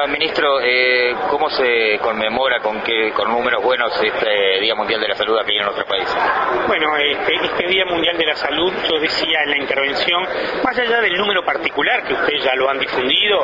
ministro, ¿cómo se conmemora con números buenos este Día Mundial de la Salud aquí en nuestro país? Bueno, este Día Mundial de la Salud, yo decía en la intervención, más allá del número particular que ustedes ya lo han difundido,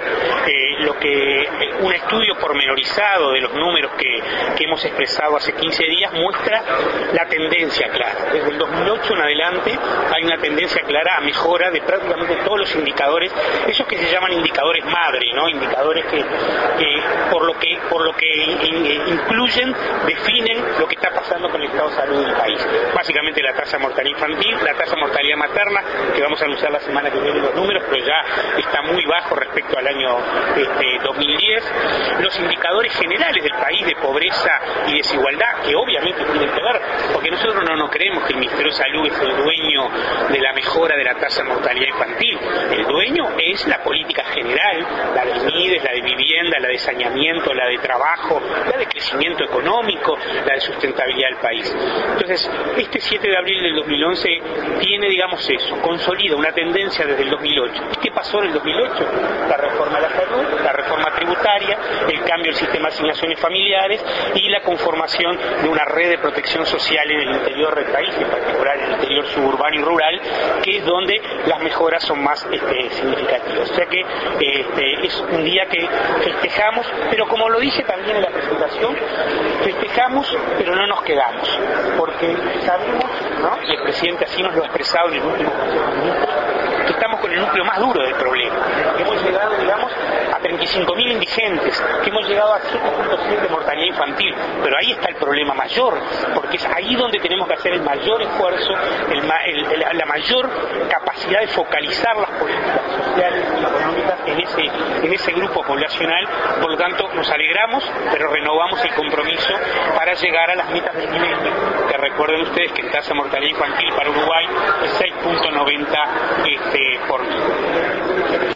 un estudio pormenorizado de los números que hemos expresado hace 15 días muestra la tendencia clara. Desde el 2008 en adelante hay una tendencia clara a mejora de prácticamente todos los indicadores, esos que se llaman indicadores madre, ¿no? Indicadores que por lo que incluyen, definen lo que está pasando con el estado de salud del país. Básicamente la tasa de mortalidad infantil, la tasa de mortalidad materna, que vamos a anunciar la semana que viene los números, pero ya está muy bajo respecto al año 2010. Los indicadores generales del país de pobreza y desigualdad, que obviamente tienen que ver, porque nosotros no nos creemos que el Ministerio de Salud es el dueño de la mejora de la tasa de mortalidad infantil. El dueño es la política general, la de MIDES, la de vivienda, la de saneamiento, la de trabajo, la de crecimiento económico, la de sustentabilidad del país. Entonces, este 7 de abril del 2011 tiene, digamos eso, consolida una tendencia desde el 2008. ¿Y qué pasó en el 2008? La reforma de la salud, la reforma tributaria, el cambio del sistema de asignaciones familiares y la conformación de una red de protección social en el interior del país, en particular en el interior suburbano y rural, que es donde las mejoras son más significativas. O sea que es un día que festejamos, pero como lo dije también en la presentación, festejamos, pero no nos quedamos, porque sabemos, ¿no?, y el presidente así nos lo ha expresado en el último Consejo de Ministros, que estamos con el núcleo más duro del problema, que hemos llegado, digamos, a 35.000 indigentes, que hemos llegado a 7.7 de mortalidad infantil, pero ahí está el problema mayor, porque es ahí donde tenemos que hacer el mayor esfuerzo, la mayor capacidad de focalizar las políticas sociales y económicas en ese grupo poblacional. Por lo tanto, nos alegramos, pero renovamos el compromiso para llegar a las metas del milenio, que recuerden ustedes que en tasa de mortalidad infantil para Uruguay es 6.90